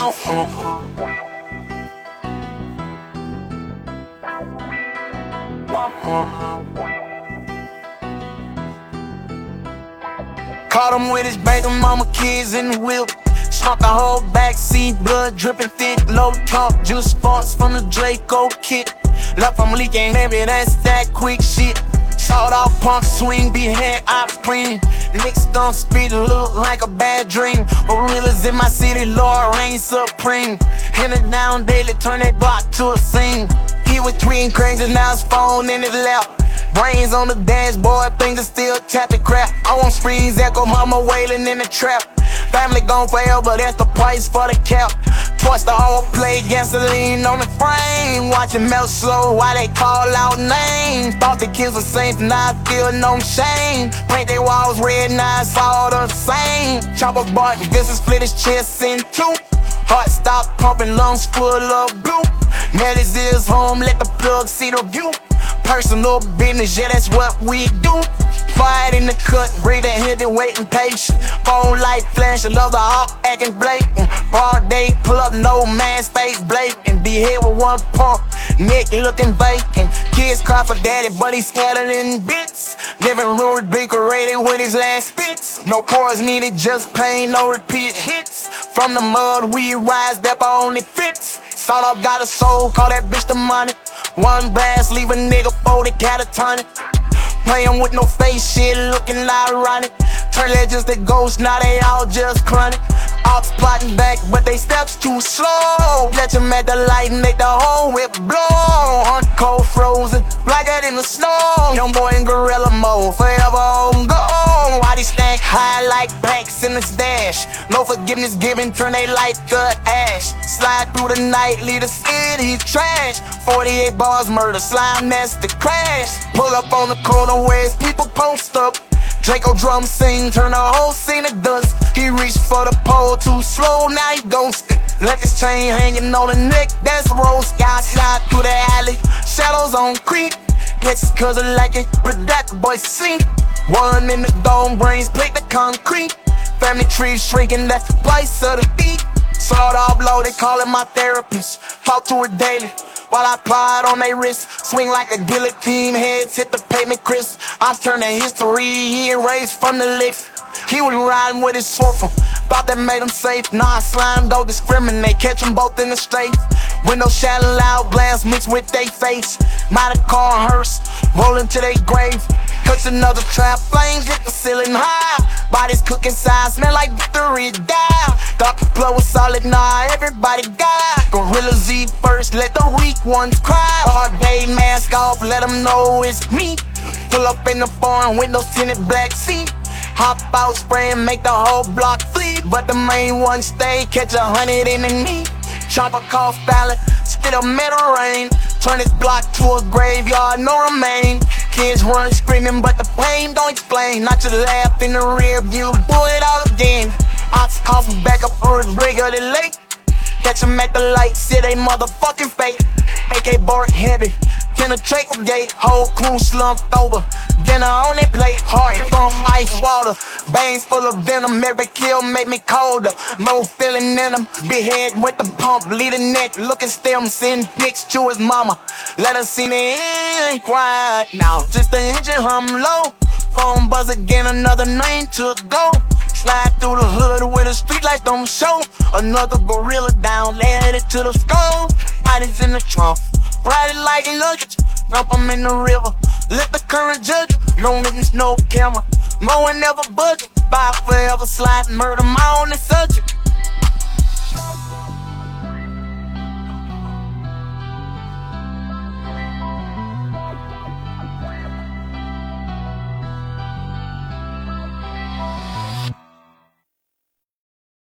Caught him with his baby mama kids in the whip. Snuck the whole backseat, blood dripping thick. Low talk, juice sparks from the Draco kit. Left from leaking heavy, that's that quick shit. Sawed off punk swing, behead offspring. Licks don't speed, look like a bad dream. Gorillas in my city, Lord reign supreme. Hit it down daily, turn that block to a scene. He was tweeting crazy, now his phone in his lap. Brains on the dashboard, fingers still tapping crap. I want sprees, echo mama wailing in the trap. Family gone forever, that's the price for the cap. Twice the whole plate, gasoline on the frame. Watching melt slow while they call out names. Thought the kids were saints, now I feel no shame. Paint their walls red, now it's all the same. Chopper bark, this is split his chest in two. Heart stop pumping, lungs full of blue. Now this is home, let the plug see the view. Personal business, yeah, that's what we do. Fight in the cut, breathe and hit it, waiting patient. Phone light flash, I love the hawk acting blatant. Broad day, pull up, no man's face blatant. Be hit with one pump, neck looking vacant. Kids cry for daddy, but he's scattered in bits. Living room decorated with his last spits. No chorus needed, just pain, no repeat hits. From the mud we rise, that only fits. Sawed up, got a soul, call that bitch the money. One blast, leave a nigga 40 catatonic. Playing with no face, shit looking ironic. Turn legends to ghosts, now they all just chronic. Ops plotting back, but they steps too slow. Let them at the light and make the whole whip blow. On cold frozen, like that in the snow. Young boy in gorilla mode, forever on go. Why they stack high like banks in the stash? No forgiveness given, turn they life to ash. Slide through the night, leave the city trash. 48 bars, murder, slime nest to crash. Pull up on the corner where his people post up. Draco drum sing, turn the whole scene to dust. He reached for the pole too slow, now he ghosted. Left his chain hanging on the neck, that's roast. Got slide through the alley, shadows on creep. Guess it's cause I like it, but that the boy sink. One in the dome, brains plate the concrete. Family tree shrinking, that's the place of the beat. Sawed off low, they call it my therapist. Talk to her daily while I apply it on their wrist. Swing like a guillotine, heads hit the pavement crisp. I'm turning history, he erased from the licks. He was riding with his sword from, thought that made him safe. Nah, slime don't discriminate, catch them both in the straight. Window shadow, loud blast mixed with they face. Mighty car hearse, rolling to they grave. Cuts another trap, flames hit the ceiling high. Bodies cooking side, smell like victory died. Thought the flow was solid, nah, everybody died. Gorilla Z first, let the weak ones cry. Hard day, mask off, let them know it's me. Pull up in the foreign, windows tinted black seat. Hop out, spray and make the whole block flee. But the main one stay, catch 100 in the knee. Chopper cough ballad, spit a metal rain. Turn this block to a graveyard, no remain. Kids run screaming, but the pain don't explain. Not to laugh in the rear view, do it all again. Ops coughing back up for his regular late. Catch him at the light, see they motherfucking fake. AK bark heavy, penetrate the gate. Whole crew slumped over, dinner on their plate. Heart from ice water, veins full of venom. Every kill make me colder, no feeling in them. Behead with the pump, lead the neck, looking stem. Send pics to his mama, let her see me ain't quiet now. Just the engine hum low, phone buzz again, another name to go. Slide through the hood where the streetlights don't show. Another gorilla down, led it to the skull. Bodies in the trunk, ride it like luggage. Dump 'em in the river, let the current judge. No witness, no camera, no one never budget. Buy forever, slide, murder, my only subject.